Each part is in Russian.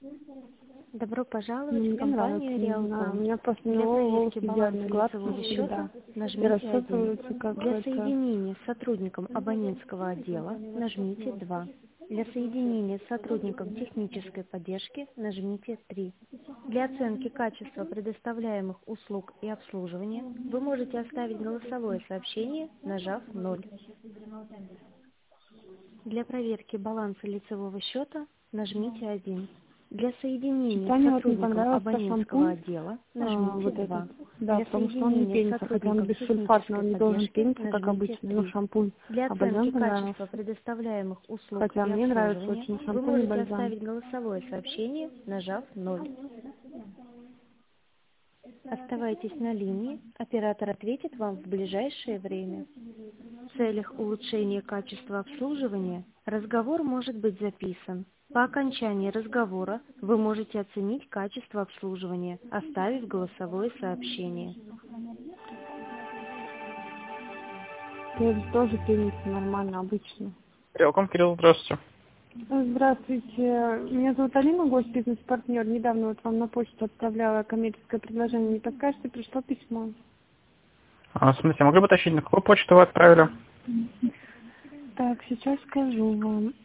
Добро пожаловать Мне в компанию нравится, не знаю. У Realcom. меня просто Для проверки баланса идеально гладкий лицевого всегда. счета И нажмите 1. рассасывается Для какой-то. соединения с сотрудником абонентского отдела нажмите 2. Для соединения с сотрудником технической поддержки нажмите 3. Для оценки качества предоставляемых услуг и обслуживания вы можете оставить голосовое сообщение, нажав 0. Для проверки баланса лицевого счета нажмите 1. Для соединения с Читание вот не сотрудником понравился абонентского шампунь, отдела нажмите вот 2. этот, да, Для потому что он не соединения с пенится, хотя он сотрудником бессульфатный, он технической не должен поддержки пениться, как нажмите обычно, но 3. шампунь. Для А бальзам оценки качества понравился. предоставляемых услуг Хотя и мне нравится обслуживания очень вы шампунь и можете бальзам. оставить голосовое сообщение, нажав 0. Оставайтесь на линии, оператор ответит вам в ближайшее время. В целях улучшения качества обслуживания разговор может быть записан. По окончании разговора вы можете оценить качество обслуживания, оставив голосовое сообщение. То есть тоже пенится нормально, обычно. Realcom, Кирилл, здравствуйте. Здравствуйте, меня зовут Алина, гость бизнес-партнер. Недавно вот вам на почту отправляла коммерческое предложение. Не подскажете, пришло письмо. Смотрите, могли бы уточнить, на какую почту вы отправили? Так, сейчас скажу вам.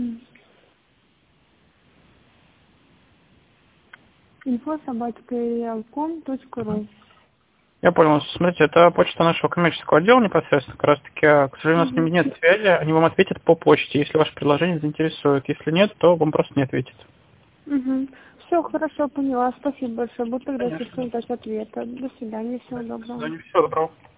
info@realcom.ru. Я понял. Смотрите, это почта нашего коммерческого отдела непосредственно, как раз таки, к сожалению, с ними нет связи, они вам ответят по почте, если ваше предложение заинтересует. Если нет, то вам просто не ответят. Все, хорошо, поняла. Спасибо большое. Буду тогда Конечно. ждать ответа. До свидания, всего доброго. Всего доброго.